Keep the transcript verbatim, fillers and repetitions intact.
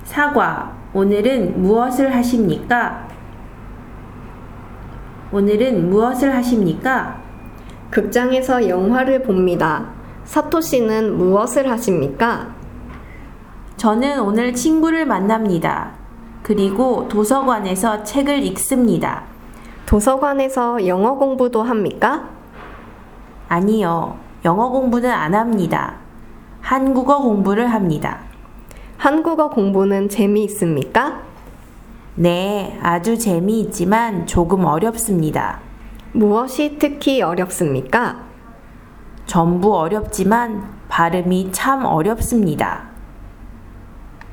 사과, 오늘은 무엇을 하십니까? 오늘은 무엇을 하십니까? 극장에서 영화를 봅니다. 사토 씨는 무엇을 하십니까? 저는 오늘 친구를 만납니다. 그리고 도서관에서 책을 읽습니다. 도서관에서 영어 공부도 합니까? 아니요, 영어 공부는 안 합니다. 한국어 공부를 합니다. 한국어 공부는 재미있습니까? 네, 아주 재미있지만 조금 어렵습니다. 무엇이 특히 어렵습니까? 전부 어렵지만 발음이 참 어렵습니다.